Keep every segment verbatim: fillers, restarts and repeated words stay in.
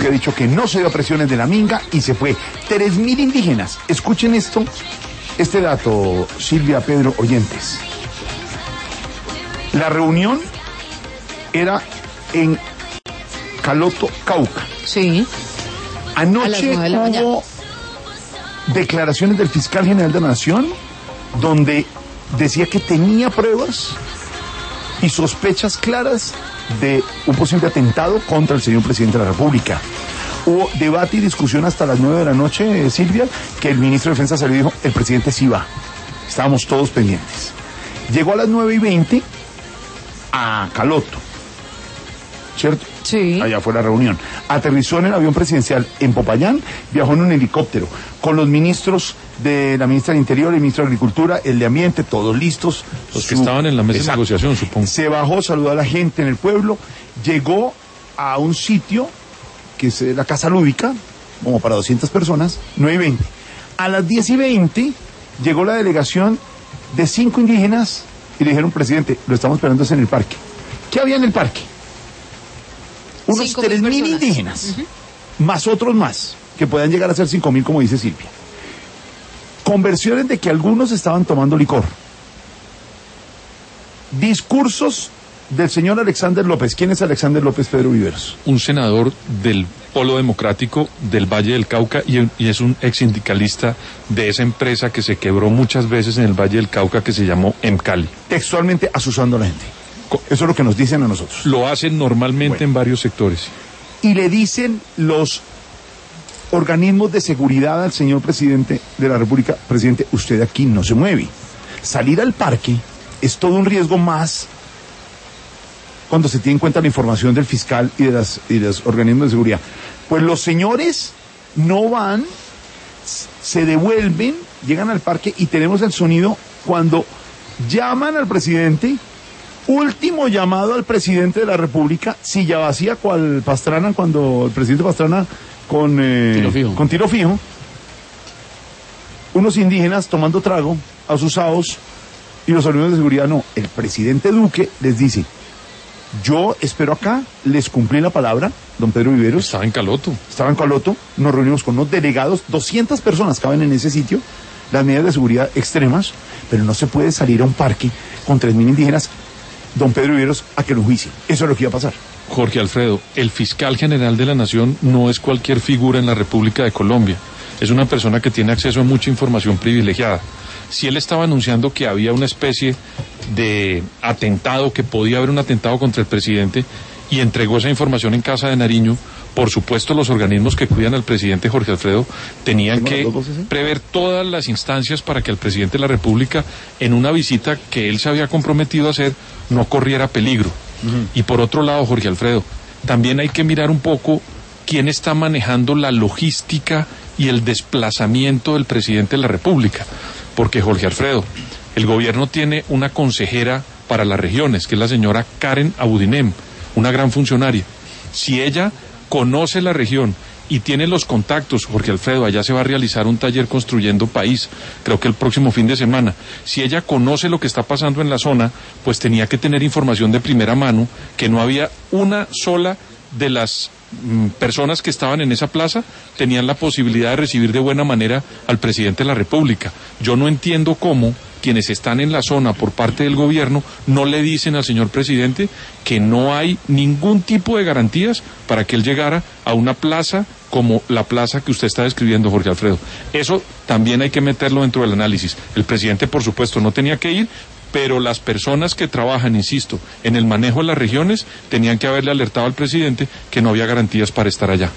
que ha dicho que no se dio a presiones de la minga y se fue. Tres mil indígenas. Escuchen esto, este dato, Silvia, Pedro, oyentes. La reunión era en Caloto, Cauca. Sí. Anoche hubo declaraciones del fiscal general de la Nación donde decía que tenía pruebas y sospechas claras de un posible atentado contra el señor presidente de la República. Hubo debate y discusión hasta las nueve de la noche, Silvia, que el ministro de Defensa salió y dijo, el presidente sí va. Estábamos todos pendientes. Llegó a las nueve y veinte a Caloto, ¿cierto? Sí. Allá fue la reunión. Aterrizó en el avión presidencial en Popayán, viajó en un helicóptero con los ministros de la ministra del Interior, el ministro de Agricultura, el de Ambiente, todos listos. Los que Su... estaban en la mesa Exacto. de negociación, supongo. Se bajó, saludó a la gente en el pueblo, llegó a un sitio que es la Casa Lúdica, como para doscientas personas, nueve y veinte. A las diez y veinte llegó la delegación de cinco indígenas y le dijeron, presidente, lo estamos esperando en el parque. ¿Qué había en el parque? Unos tres mil indígenas, uh-huh. más otros más, que puedan llegar a ser cinco mil, como dice Silvia. Conversiones de que algunos estaban tomando licor. Discursos del señor Alexander López. ¿Quién es Alexander López, Pedro Viveros? Un senador del Polo Democrático del Valle del Cauca y, y es un ex sindicalista de esa empresa que se quebró muchas veces en el Valle del Cauca que se llamó Emcali. Textualmente asusando a la gente. Eso es lo que nos dicen a nosotros. Lo hacen normalmente bueno. en varios sectores. Y le dicen los organismos de seguridad al señor presidente de la República, presidente, usted aquí no se mueve. Salir al parque es todo un riesgo más cuando se tiene en cuenta la información del fiscal y de, las, y de los organismos de seguridad. Pues los señores no van, se devuelven, llegan al parque y tenemos el sonido cuando llaman al presidente. Último llamado al presidente de la República, silla vacía cual Pastrana, cuando el presidente Pastrana con, eh, tiro fijo. con tiro fijo, unos indígenas tomando trago, asusados, y los organismos de seguridad no. El presidente Duque les dice, yo espero acá, les cumplí la palabra, don Pedro Viveros. Estaba en Caloto. Estaba en Caloto, nos reunimos con unos delegados, doscientas personas caben en ese sitio, las medidas de seguridad extremas, pero no se puede salir a un parque con tres mil indígenas, don Pedro Viveros, a que lo juicien. Eso es lo que iba a pasar. Jorge Alfredo, el fiscal general de la Nación no es cualquier figura en la República de Colombia. Es una persona que tiene acceso a mucha información privilegiada. Si él estaba anunciando que había una especie de atentado, que podía haber un atentado contra el presidente, y entregó esa información en Casa de Nariño, por supuesto los organismos que cuidan al presidente Jorge Alfredo tenían que prever todas las instancias para que el presidente de la República, en una visita que él se había comprometido a hacer, no corriera peligro. Uh-huh. Y por otro lado, Jorge Alfredo, también hay que mirar un poco quién está manejando la logística y el desplazamiento del presidente de la República. Porque, Jorge Alfredo, el gobierno tiene una consejera para las regiones, que es la señora Karen Abudinem, una gran funcionaria. Si ella conoce la región y tiene los contactos, Jorge Alfredo, allá se va a realizar un taller Construyendo País, creo que el próximo fin de semana. Si ella conoce lo que está pasando en la zona, pues tenía que tener información de primera mano, que no había una sola de las mm, personas que estaban en esa plaza tenían la posibilidad de recibir de buena manera al presidente de la República. Yo no entiendo cómo quienes están en la zona por parte del gobierno no le dicen al señor presidente que no hay ningún tipo de garantías para que él llegara a una plaza como la plaza que usted está describiendo, Jorge Alfredo. Eso también hay que meterlo dentro del análisis. El presidente, por supuesto, no tenía que ir, pero las personas que trabajan, insisto, en el manejo de las regiones, tenían que haberle alertado al presidente que no había garantías para estar allá.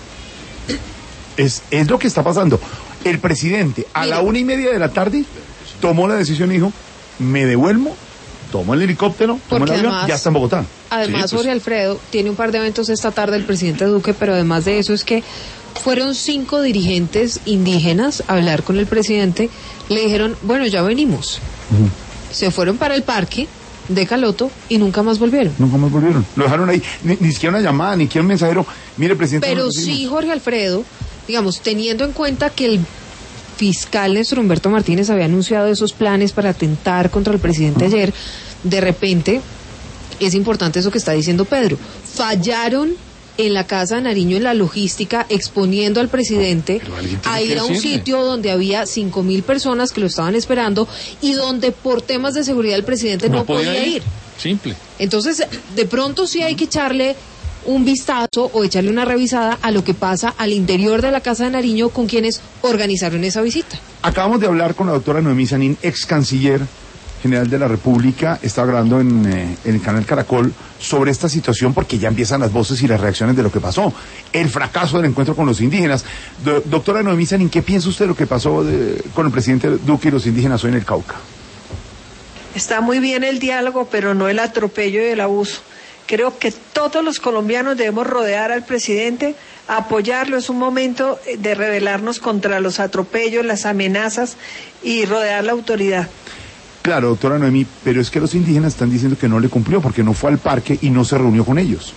Es, es lo que está pasando. El presidente, a Mira. la una y media de la tarde, tomó la decisión y dijo, me devuelvo, tomo el helicóptero, tomo el avión, además, ya está en Bogotá. Además, sí, pues. Jorge Alfredo, tiene un par de eventos esta tarde el presidente Duque, pero además de eso es que fueron cinco dirigentes indígenas a hablar con el presidente, le dijeron, bueno, ya venimos. Uh-huh. Se fueron para el parque de Caloto y nunca más volvieron. Nunca más volvieron. Lo dejaron ahí, ni, ni siquiera una llamada, ni siquiera un mensajero. Mire, presidente. Pero sí, Jorge Alfredo, digamos, teniendo en cuenta que el fiscal Néstor Humberto Martínez había anunciado esos planes para atentar contra el presidente uh-huh. ayer, de repente, es importante eso que está diciendo Pedro. Fallaron en la Casa de Nariño, en la logística, exponiendo al presidente a ir a un sitio donde había cinco mil personas que lo estaban esperando y donde por temas de seguridad el presidente no, no podía, podía ir. ir. Simple. Entonces, de pronto sí hay que echarle un vistazo o echarle una revisada a lo que pasa al interior de la Casa de Nariño con quienes organizaron esa visita. Acabamos de hablar con la doctora Noemí Sanín, ex canciller general de la República, estaba hablando en, eh, en el canal Caracol sobre esta situación porque ya empiezan las voces y las reacciones de lo que pasó, el fracaso del encuentro con los indígenas. Do, doctora Noemí Sanín, ¿qué piensa usted de lo que pasó de, con el presidente Duque y los indígenas hoy en el Cauca? Está muy bien el diálogo, pero no el atropello y el abuso. Creo que todos los colombianos debemos rodear al presidente, apoyarlo. Es un momento de rebelarnos contra los atropellos, las amenazas y rodear la autoridad. Claro, doctora Noemí, pero es que los indígenas están diciendo que no le cumplió porque no fue al parque y no se reunió con ellos.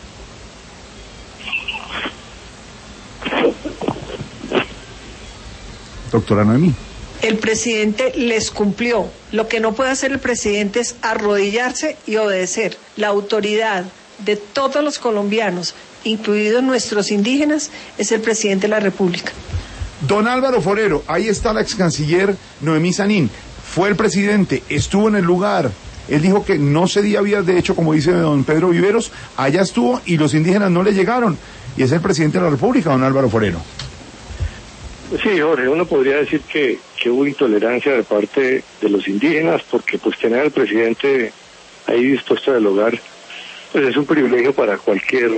Doctora Noemí. El presidente les cumplió. Lo que no puede hacer el presidente es arrodillarse y obedecer. La autoridad de todos los colombianos, incluidos nuestros indígenas, es el presidente de la República. Don Álvaro Forero, ahí está la ex canciller Noemí Sanín. Fue el presidente, estuvo en el lugar, él dijo que no se dio vías, de hecho, como dice don Pedro Viveros, allá estuvo y los indígenas no le llegaron. Y es el presidente de la República, don Álvaro Forero. Sí, Jorge, uno podría decir que, que hubo intolerancia de parte de los indígenas, porque pues tener al presidente ahí dispuesto a dialogar, pues es un privilegio para cualquier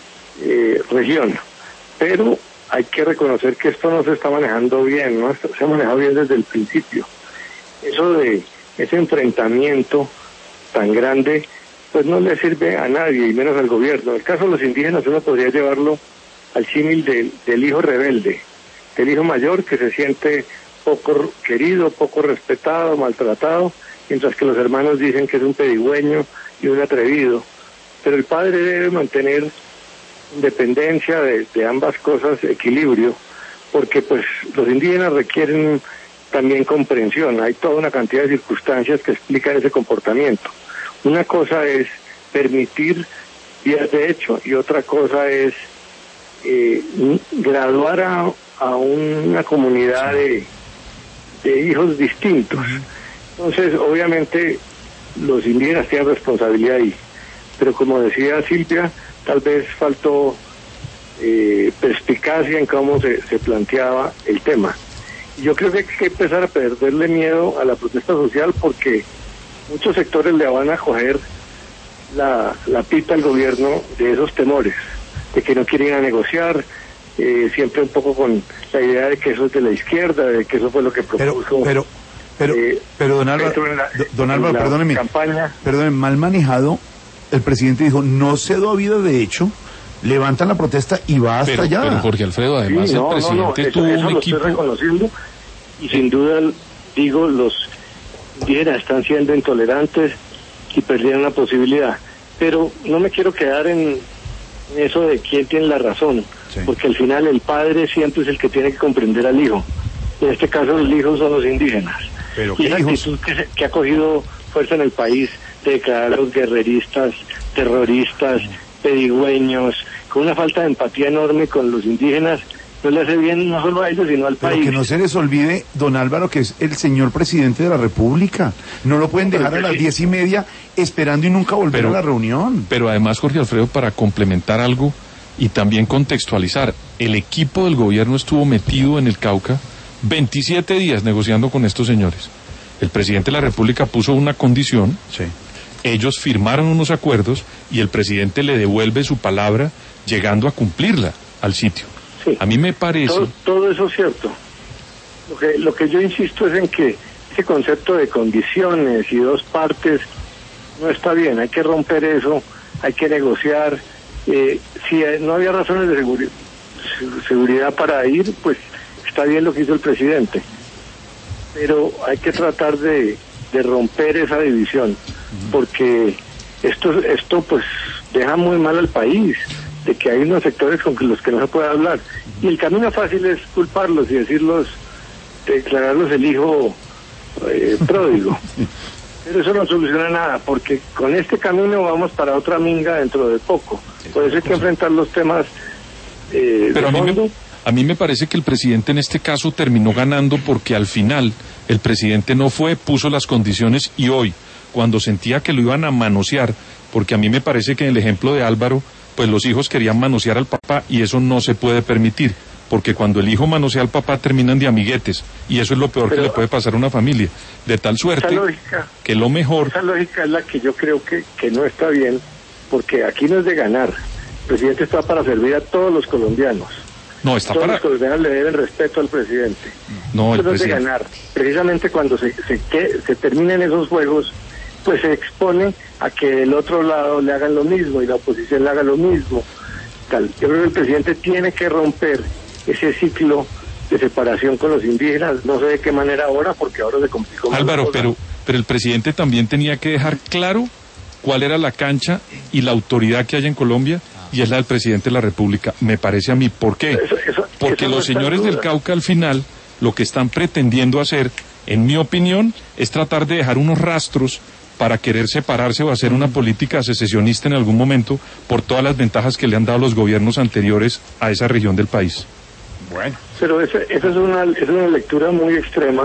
eh, región. Pero hay que reconocer que esto no se está manejando bien, no se ha manejado bien desde el principio. Eso de ese enfrentamiento tan grande, pues no le sirve a nadie, y menos al gobierno. En el caso de los indígenas, uno podría llevarlo al símil del, del hijo rebelde, del hijo mayor que se siente poco querido, poco respetado, maltratado, mientras que los hermanos dicen que es un pedigüeño y un atrevido. Pero el padre debe mantener independencia de, de ambas cosas, equilibrio, porque pues los indígenas requieren también comprensión. Hay toda una cantidad de circunstancias que explican ese comportamiento. Una cosa es permitir vías de hecho y otra cosa es eh, graduar a, a una comunidad de, de hijos distintos. Entonces, obviamente, los indígenas tienen responsabilidad ahí, pero como decía Silvia, tal vez faltó eh, perspicacia en cómo se, se planteaba el tema. Yo creo que hay que empezar a perderle miedo a la protesta social, porque muchos sectores le van a coger la, la pita al gobierno de esos temores, de que no quieren ir a negociar, eh, siempre un poco con la idea de que eso es de la izquierda, de que eso fue lo que propuso. Pero, pero, pero, eh, pero don Álvaro, la, don Álvaro, perdóneme, campaña. perdóneme, mal manejado, el presidente dijo, no cedo a vida de hecho, levantan la protesta y va hasta pero, allá. Pero Jorge Alfredo, además sí, no, el presidente no, no, eso, tuvo eso un lo equipo... Estoy reconociendo, y sin duda, digo, los indígenas están siendo intolerantes y perdieron la posibilidad. Pero no me quiero quedar en eso de quién tiene la razón, sí. Porque al final el padre siempre es el que tiene que comprender al hijo. En este caso los hijos son los indígenas. Pero y esa actitud que, se, que ha cogido fuerza en el país de declarar a los guerreristas, terroristas, pedigüeños, con una falta de empatía enorme con los indígenas, no le hace bien no solo a ellos, sino al Pero país. Que no se les olvide, don Álvaro, que es el señor presidente de la República. No lo pueden dejar a las diez y media esperando y nunca volver pero, a la reunión. Pero además, Jorge Alfredo, para complementar algo y también contextualizar, el equipo del gobierno estuvo metido en el Cauca veintisiete días negociando con estos señores. El presidente de la República puso una condición, sí. Ellos firmaron unos acuerdos y el presidente le devuelve su palabra llegando a cumplirla al sitio. Sí. A mí me parece... Todo, todo eso es cierto. Lo que, lo que yo insisto es en que ese concepto de condiciones y dos partes no está bien. Hay que romper eso, hay que negociar. Eh, si no había razones de seguri- seguridad para ir, pues está bien lo que hizo el presidente. Pero hay que tratar de, de romper esa división, porque esto, esto pues deja muy mal al país, de que hay unos sectores con los que no se puede hablar, y el camino fácil es culparlos y decirlos, declararlos el hijo eh, pródigo, pero eso no soluciona nada, porque con este camino vamos para otra minga dentro de poco. Por eso hay que enfrentar los temas eh, Pero de a mí, fondo. me, a mí me parece que el presidente en este caso terminó ganando porque al final el presidente no fue, puso las condiciones y hoy, cuando sentía que lo iban a manosear, porque a mí me parece que en el ejemplo de Álvaro, pues los hijos querían manosear al papá y eso no se puede permitir, porque cuando el hijo manosea al papá terminan de amiguetes y eso es lo peor Pero, que le puede pasar a una familia, de tal suerte lógica, que lo mejor... Esa lógica es la que yo creo que, que no está bien, porque aquí no es de ganar, el presidente está para servir a todos los colombianos. No, está todos para... los colombianos le deben respeto al presidente. No, el Eso no es de presidente... ganar. Precisamente cuando se, se, que, se terminen esos juegos, pues se expone a que el otro lado le hagan lo mismo y la oposición le haga lo mismo. Tal. Yo creo que el presidente tiene que romper ese ciclo de separación con los indígenas, no sé de qué manera ahora, porque ahora se complicó. Álvaro, pero, pero el presidente también tenía que dejar claro cuál era la cancha y la autoridad que hay en Colombia, y es la del presidente de la República, me parece a mí. ¿Por qué? Eso, eso, porque eso no los señores duda. del Cauca al final lo que están pretendiendo hacer, en mi opinión, es tratar de dejar unos rastros para querer separarse o hacer una política secesionista en algún momento por todas las ventajas que le han dado los gobiernos anteriores a esa región del país. Bueno. Pero esa, esa es, una, es una lectura muy extrema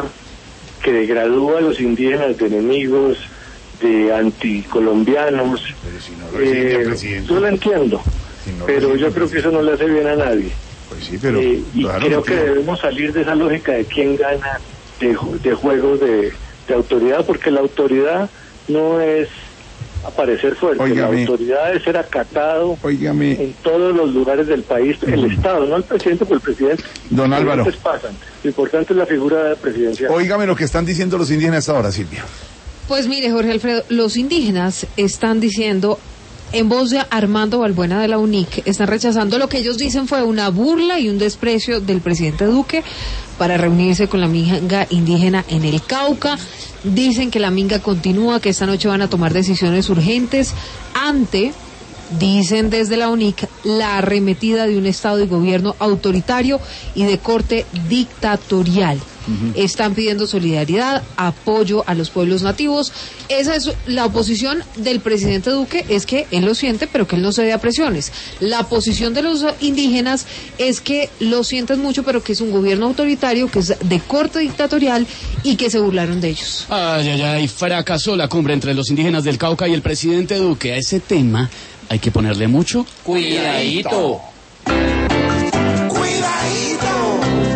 que gradúa a los indígenas de enemigos, de anticolombianos. Pero si no lo recibe el Eh, presidente. yo lo entiendo, Si no lo pero recibe yo el creo que eso no le hace bien a nadie. Pues sí, pero... Eh, y claro, creo no que tiene- debemos salir de esa lógica de quién gana de, ju- de juegos de, de autoridad, porque la autoridad no es aparecer fuerte, Óigame. la autoridad es ser acatado Óigame, en todos los lugares del país, el Estado, no el presidente, porque el presidente... Don los Álvaro. presidentes pasan. Lo importante es la figura presidencial. óigame lo que están diciendo los indígenas ahora, Silvia. Pues mire, Jorge Alfredo, los indígenas están diciendo, en voz de Armando Balbuena de la U N I C, están rechazando lo que ellos dicen fue una burla y un desprecio del presidente Duque para reunirse con la minga indígena en el Cauca. Dicen que la minga continúa, que esta noche van a tomar decisiones urgentes ante, dicen desde la U N I C, la arremetida de un Estado y gobierno autoritario y de corte dictatorial. Uh-huh. Están pidiendo solidaridad, apoyo a los pueblos nativos. Esa es la oposición del presidente Duque, es que él lo siente, pero que él no cede a presiones. La posición de los indígenas es que lo sienten mucho, pero que es un gobierno autoritario, que es de corte dictatorial y que se burlaron de ellos. Ay, ay, ay, fracasó la cumbre entre los indígenas del Cauca y el presidente Duque. A ese tema hay que ponerle mucho cuidadito.